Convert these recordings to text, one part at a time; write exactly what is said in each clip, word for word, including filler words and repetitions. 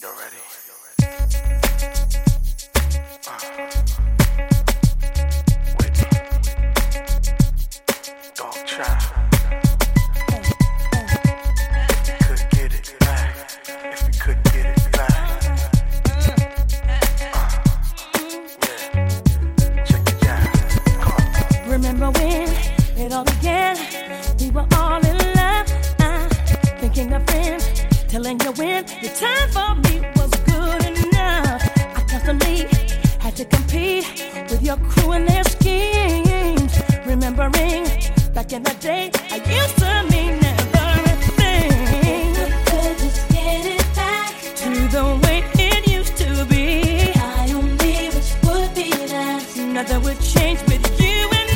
Remember when it all began? We were all in love, uh, thinking a friend, telling you when the time for me was good enough. I constantly had to compete with your crew and their schemes. Remembering back in the day, I used to mean everything. Could just get it back to the way it used to be. I only wish would be that nothing would change with you.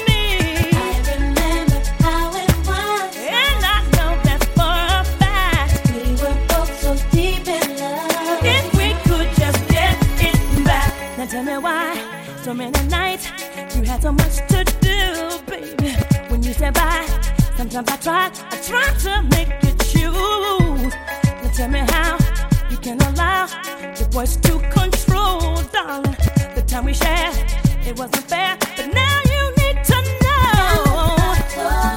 Tell me why so many nights you had so much to do, baby. When you said bye, sometimes I tried, I tried to make you choose. Now tell me how you can allow your voice to control, darling. The time we shared, it wasn't fair, but now you need to know.